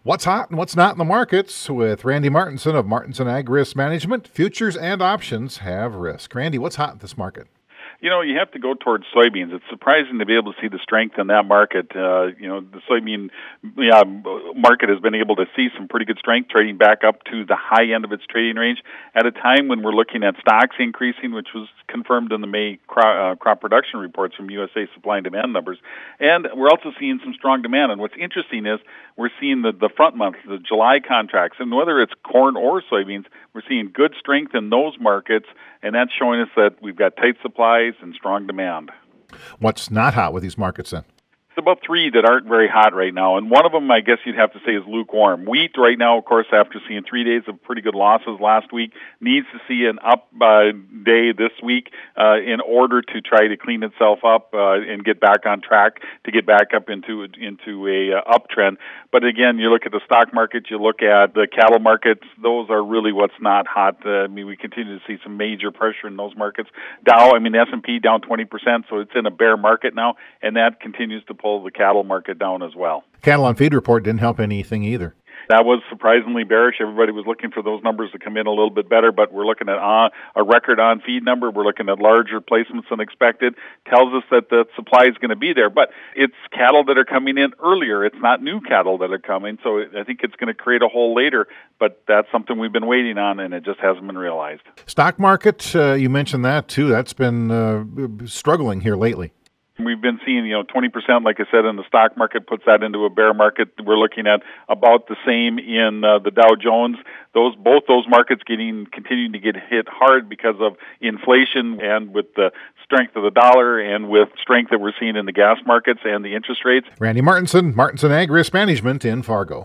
What's hot and what's not in the markets with Randy Martinson of Martinson Ag Risk Management. Futures and options have risk. Randy, what's hot in this market? You have to go towards soybeans. It's surprising to be able to see the strength in that market. The soybean market has been able to see some pretty good strength, trading back up to the high end of its trading range at a time when we're looking at stocks increasing, which was confirmed in the May crop production reports from USA supply and demand numbers. And we're also seeing some strong demand. And what's interesting is we're seeing the front month, the July contracts, and whether it's corn or soybeans, we're seeing good strength in those markets, and that's showing us that we've got tight supplies and strong demand. What's not hot with these markets then? There's about three that aren't very hot right now, and one of them, I guess you'd have to say, is lukewarm. Wheat right now, of course, after seeing 3 days of pretty good losses last week, needs to see an up day this week in order to try to clean itself up and get back on track to get back up into a uptrend. But again, you look at the stock market, you look at the cattle markets; those are really what's not hot. We continue to see some major pressure in those markets. S&P down 20%, so it's in a bear market now, and that continues to pull the cattle market down as well. Cattle on feed report didn't help anything either. That was surprisingly bearish. Everybody was looking for those numbers to come in a little bit better, but we're looking at a record on feed number. We're looking at larger placements than expected. Tells us that the supply is going to be there, but it's cattle that are coming in earlier. It's not new cattle that are coming, so I think it's going to create a hole later, but that's something we've been waiting on, and it just hasn't been realized. Stock market, you mentioned that too. That's been struggling here lately. We've been seeing, 20%, like I said, in the stock market puts that into a bear market. We're looking at about the same in the Dow Jones. Both those markets continuing to get hit hard because of inflation and with the strength of the dollar and with strength that we're seeing in the gas markets and the interest rates. Randy Martinson, Martinson Ag Risk Management in Fargo.